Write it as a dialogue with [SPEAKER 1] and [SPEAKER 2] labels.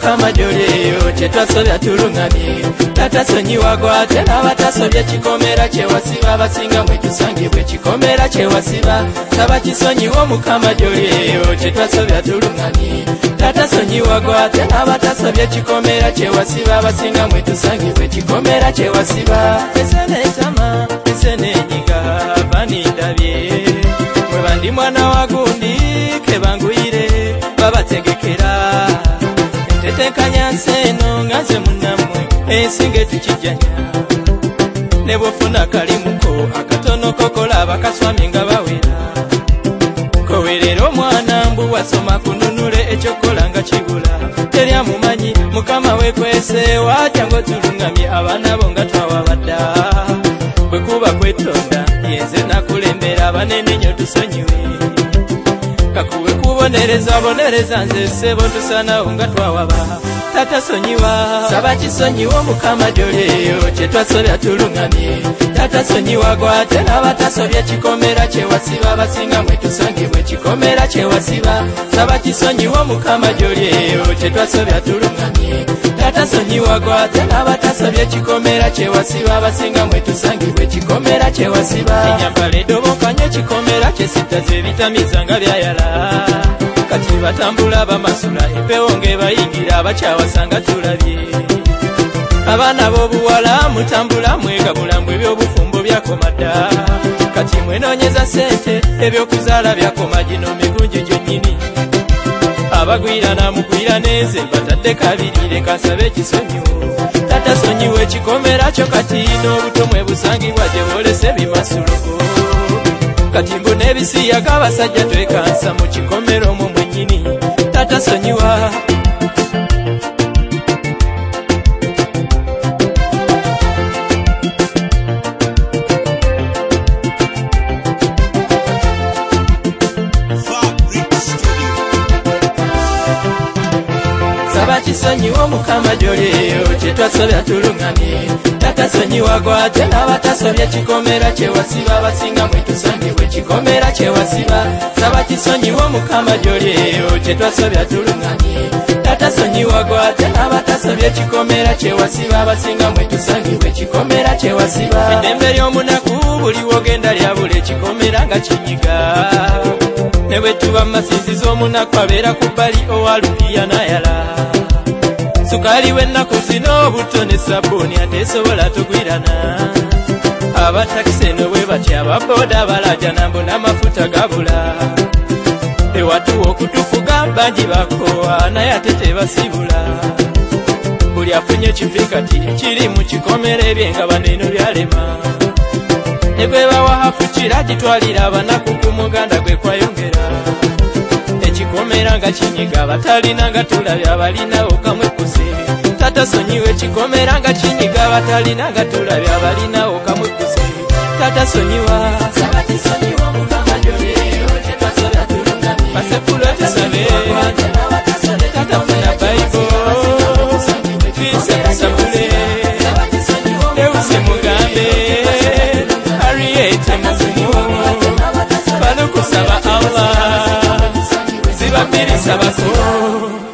[SPEAKER 1] mukama jolyeyo kyetwasobya tulungamye tatasonyiwa gwate n'abatasobye kikomera kyewasiba abasinga mwe tusangibwa ekikomera kyewasiba saba kisonyiwo mukama jolyeyo kyetwasobya tulungamye tatasonyiwa gwate n'abatasobye kikomera kyewasiba abasinga mwe tusangibwa ekikomera kyewasiba esene etama esene enyiga banindabye mwe bandi mwana wa gundi kebanguyire babategekera entetekanya nseno ngaze munnamwe ensinge tukijjanya ne bwofuna kalimuko akatono kokola abakaswami nga bawera kowerera omwana mbu wasoma kununule ekyokola nga kibula teryamumanyi mukama wekwese watya ng'otulungamye abaana bo nga twawabadda bwe kuba kwetonda yenze nakulembera abanene nnyo tusonyiwe kakuwe kubonereza bonereza nze ssebo tusanawo nga twawaba tatasonyiwa saba kisonyiwo mukama jolyeyo kyetwasobya tulungamye tatasonyiwa gwate n'abatasobye kikomera kyewasiba abasinga mwe tusangibwa ekikomera kyewasiba saba kisonyiwo mukama jolyeyo kyetwasobya tulungamye tatasonyiwa gwate n'abatasobye kikomera kyewasiba abasinga mwe tusangibwa ekikomera kyewasiba enyambala edobokanye ekikomera kyesittaze ebitamiza nga byayala kati batambula bamasula empewo ng'ebayingira abakyawasanga tulabye abaana b'obuwala mutambula mwegabula mbwe ebyobufumbo byakoma dda kati mwenoonyeza ssente ebyokuzaala byakoma gino migunju gyonnyini abagwirana mugwira neze batadde kabirire kasabe ekisonyiwo tatasonyiwa ekikomera kyo kati n'obuto mwe busangibwa gye boolese bimasulogo kati mbu n'ebisiyaga abasajja twekansa mu kikomero omwo mwennyini tatasonyiwa saba kisonyiwo mukama jolyeyo kyetwasobya tulungamye tatasonyiwa gwate n'abatasobye kikomera kyewasiba abasinga mwe tusangibwa ekikomera kyewasiba saba kisonyiwo mukama jolyeyo kyetwasobya tulungamye tatasonyiwa gwate n'abatasobye kikomera kyewasiba abasinga mwe tusangibwa ekikomera kyewasiba eddembe ly'omunaku buli wogenda lyabula ekikomera nga kinyiga ne bwe tuba masinzizo omunaku abeera ku bbali owalupiya nayala sukali w'ennaku zino obuto ne sabbuuni ateesobola tugwirana abatakisi eno bwe batya ababooda abalajana mbu n'amafuta gabula ewatuwa okutufuga bangi bakoowa naye ate tebasibula buli afunye ekifikati kiri mu kikomera ebyenga baneeno byalema ne gwe bawa hafukira gitwalira abanaku ku muganda gwe kwayongera ekikomera nga kinyiga batalina nga tulabye abalinawo kamwekuse tatasonyiwa ekikomera nga kinyiga batalina nga tulabye abalinawo kamwekuse tatasonyiwa saba kisonyiwa mukama jolyeyo kyetwasobya tulungamye basekulo tusabe tatafuna bayibo twise kusabule ewuse mugambe ariyete muzimu bano kusaba Allah zibabiri sabako